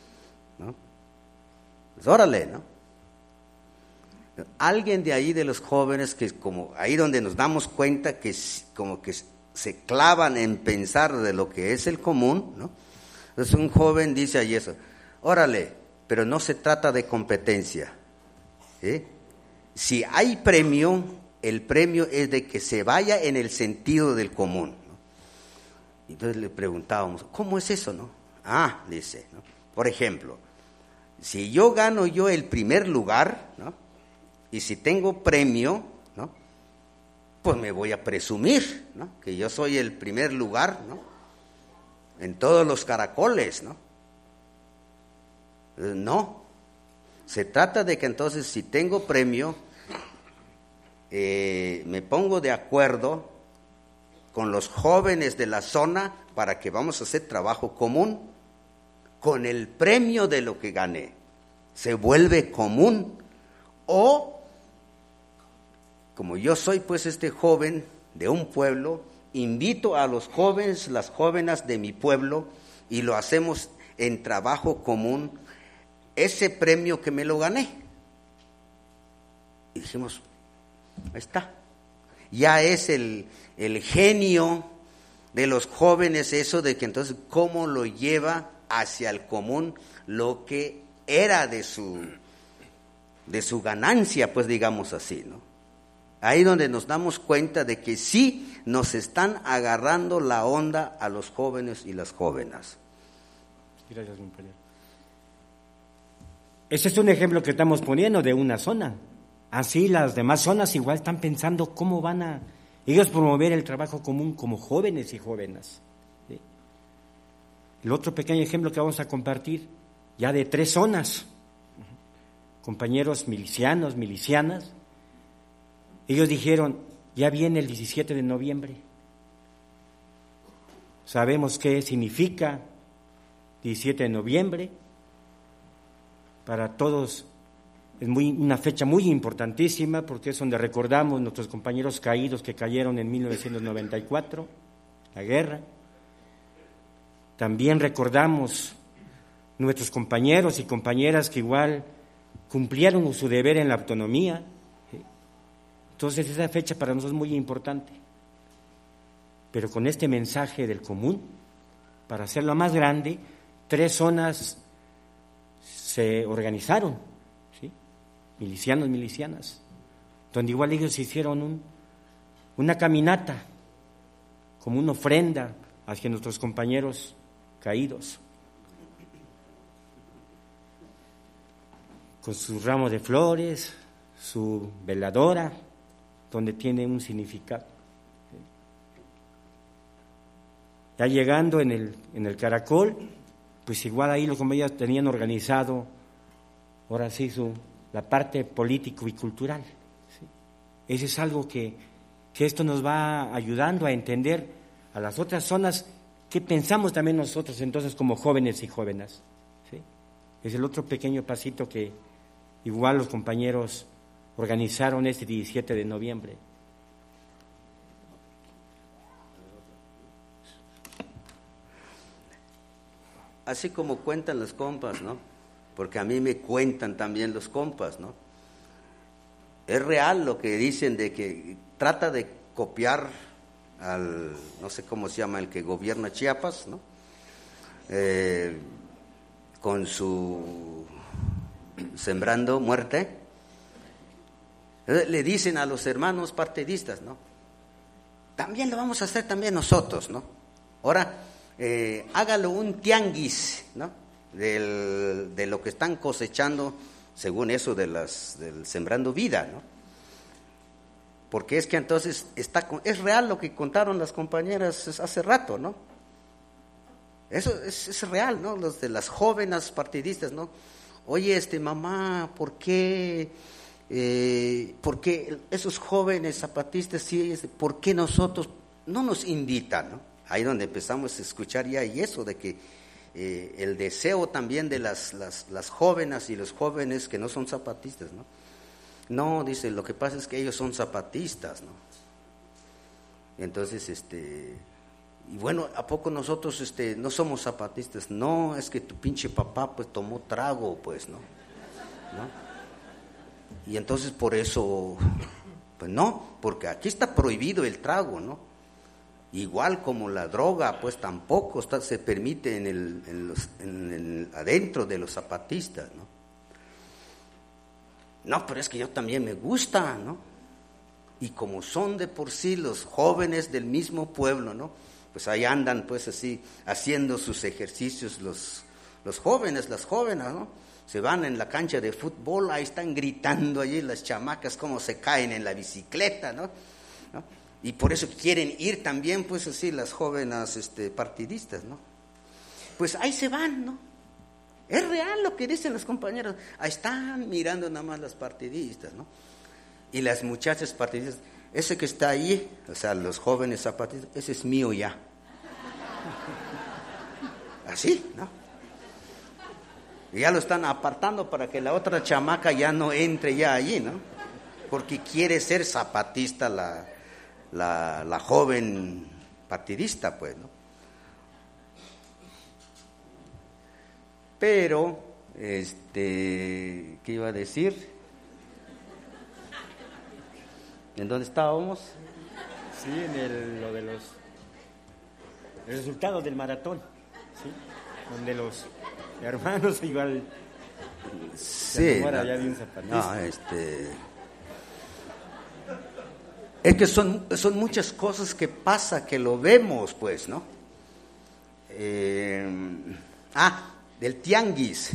Pues órale, ¿no? Alguien de ahí de los jóvenes, que como ahí donde nos damos cuenta que como que se clavan en pensar de lo que es el común, ¿no? Entonces un joven dice ahí eso, órale, pero no se trata de competencia, ¿sí? Si hay premio, el premio es de que se vaya en el sentido del común, ¿no? Entonces le preguntábamos, ¿cómo es eso, no? Dice, ¿no? Por ejemplo, si yo gano el primer lugar, ¿no?, y si tengo premio, ¿no?, pues me voy a presumir, ¿no?, que yo soy el primer lugar, ¿no?, en todos los caracoles, ¿no? No, se trata de que entonces si tengo premio, me pongo de acuerdo con los jóvenes de la zona para que vamos a hacer trabajo común con el premio de lo que gané. Se vuelve común. O, como yo soy pues joven de un pueblo, invito a los jóvenes, las jóvenes de mi pueblo y lo hacemos en trabajo común, ese premio que me lo gané. Y dijimos, ahí está. Ya es el genio de los jóvenes eso de que entonces cómo lo lleva hacia el común lo que era de su ganancia, pues digamos así, ¿no? Ahí donde nos damos cuenta de que sí nos están agarrando la onda a los jóvenes y las jóvenes. Gracias, compañero. Ese es un ejemplo que estamos poniendo de una zona. Así las demás zonas igual están pensando cómo van a ellos promover el trabajo común como jóvenes y jóvenes. ¿Sí? El otro pequeño ejemplo que vamos a compartir, ya de 3 zonas, compañeros milicianos, milicianas, ellos dijeron, ya viene el 17 de noviembre, sabemos qué significa 17 de noviembre, para todos es una fecha muy importantísima porque es donde recordamos nuestros compañeros caídos que cayeron en 1994, la guerra. También recordamos nuestros compañeros y compañeras que igual cumplieron su deber en la autonomía. Entonces esa fecha para nosotros es muy importante. Pero con este mensaje del común, para hacerlo más grande, 3 zonas se organizaron, ¿sí? Milicianos, milicianas, donde igual ellos hicieron una caminata, como una ofrenda hacia nuestros compañeros caídos, con sus ramos de flores, su veladora, donde tiene un significado. Ya llegando en el Caracol, pues igual ahí los compañeros tenían organizado, ahora sí, la parte político y cultural. ¿Sí? Eso es algo que esto nos va ayudando a entender a las otras zonas qué pensamos también nosotros entonces como jóvenes y jóvenes. ¿Sí? Es el otro pequeño pasito que igual los compañeros organizaron este 17 de noviembre. Así como cuentan los compas, ¿no? Porque a mí me cuentan también los compas, ¿no? Es real lo que dicen de que trata de copiar al, no sé cómo se llama, el que gobierna Chiapas, ¿no? Con su sembrando muerte. Le dicen a los hermanos partidistas, ¿no? También lo vamos a hacer también nosotros, ¿no? Ahora, hágalo un tianguis, ¿no? De lo que están cosechando, según eso del sembrando vida, ¿no? Porque es que entonces es real lo que contaron las compañeras hace rato, ¿no? Eso es real, ¿no? Los de las jóvenes partidistas, ¿no? Oye, mamá, ¿por qué esos jóvenes zapatistas, sí, por qué nosotros no nos invitan, ¿no? Ahí donde empezamos a escuchar ya y eso de que el deseo también de las jóvenes y los jóvenes que no son zapatistas, ¿no? No, dice, lo que pasa es que ellos son zapatistas, ¿no? Entonces, y bueno, ¿a poco nosotros no somos zapatistas? No, es que tu pinche papá pues tomó trago, pues, ¿no? Y entonces por eso, pues no, porque aquí está prohibido el trago, ¿no? Igual como la droga, pues tampoco se permite adentro de los zapatistas, ¿no? No, pero es que yo también me gusta, ¿no? Y como son de por sí los jóvenes del mismo pueblo, ¿no? Pues ahí andan, pues así, haciendo sus ejercicios los jóvenes, las jóvenes, ¿no? Se van en la cancha de fútbol, ahí están gritando allí las chamacas cómo se caen en la bicicleta, ¿no? Y por eso quieren ir también, pues así, las jóvenes partidistas, ¿no? Pues ahí se van, ¿no? Es real lo que dicen los compañeros. Ahí están mirando nada más las partidistas, ¿no? Y las muchachas partidistas, ese que está ahí, o sea, los jóvenes zapatistas, ese es mío ya. Así, ¿no? Y ya lo están apartando para que la otra chamaca ya no entre ya allí, ¿no? Porque quiere ser zapatista la joven partidista, pues, ¿no? Pero, ¿qué iba a decir? ¿En dónde estábamos? Sí, en lo de los resultados del maratón, ¿sí? Donde los hermanos igual sí, ya de un zapatista. No, es que son muchas cosas que pasa, que lo vemos, pues, ¿no? Del tianguis.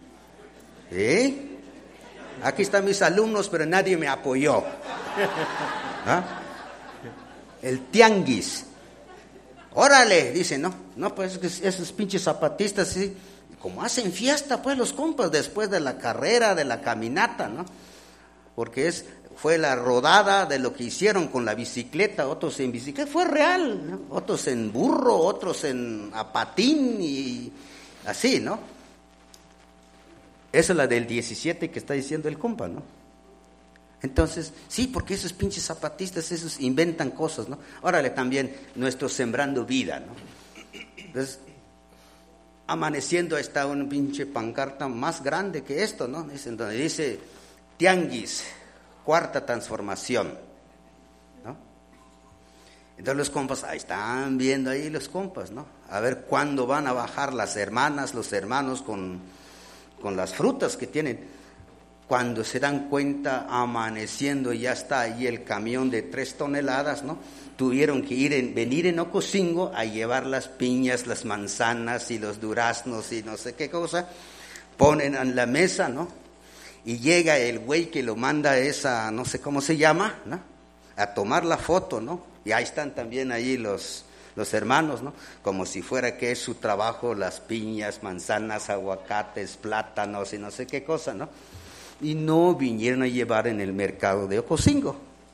Aquí están mis alumnos, pero nadie me apoyó. ¿Ah? El tianguis. Órale, dice, no, pues esos pinches zapatistas, sí, como hacen fiesta, pues los compas, después de la carrera, de la caminata, ¿no? Porque fue la rodada de lo que hicieron con la bicicleta, otros en bicicleta, fue real, ¿no? Otros en burro, otros a patín y así, ¿no? Esa es la del 17 que está diciendo el compa, ¿no? Entonces, sí, porque esos pinches zapatistas, esos inventan cosas, ¿no? Órale, también nuestro Sembrando Vida, ¿no? Entonces, amaneciendo está una pinche pancarta más grande que esto, ¿no? Donde dice, tianguis, cuarta transformación, ¿no? Entonces los compas, ahí están viendo ahí los compas, ¿no? A ver cuándo van a bajar las hermanas, los hermanos con las frutas que tienen. Cuando se dan cuenta, amaneciendo, ya está ahí el camión de 3 toneladas, ¿no? Tuvieron que venir en Ocosingo a llevar las piñas, las manzanas y los duraznos y no sé qué cosa, ponen en la mesa, ¿no? Y llega el güey que lo manda esa, no sé cómo se llama, ¿no? A tomar la foto, ¿no? Y ahí están también ahí los hermanos, ¿no? Como si fuera que es su trabajo, las piñas, manzanas, aguacates, plátanos y no sé qué cosa, ¿no? Y no vinieron a llevar en el mercado de Ocosingo.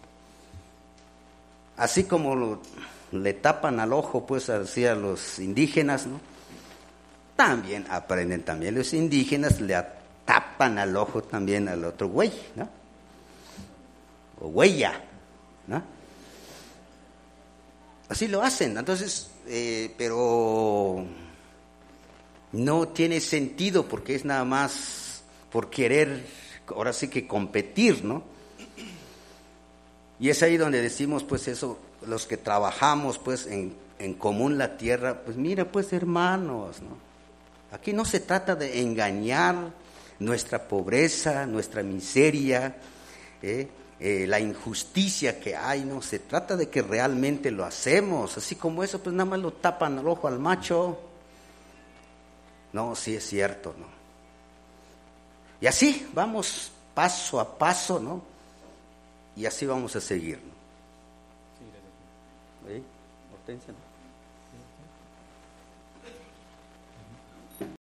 Así como le tapan al ojo, pues, así a los indígenas, ¿no? También aprenden también los indígenas, le tapan al ojo también al otro güey, ¿no? O huella, ¿no? Así lo hacen, entonces, pero no tiene sentido porque es nada más por querer, ahora sí que competir, ¿no? Y es ahí donde decimos, pues eso, los que trabajamos, pues, en común la tierra, pues mira, pues hermanos, ¿no? Aquí no se trata de engañar nuestra pobreza, nuestra miseria, la injusticia que hay, no, se trata de que realmente lo hacemos, así como eso, pues nada más lo tapan el ojo al macho. No, sí es cierto, ¿no? Y así vamos paso a paso, ¿no? Y así vamos a seguir, ¿no? Sí, Hortensia, ¿no?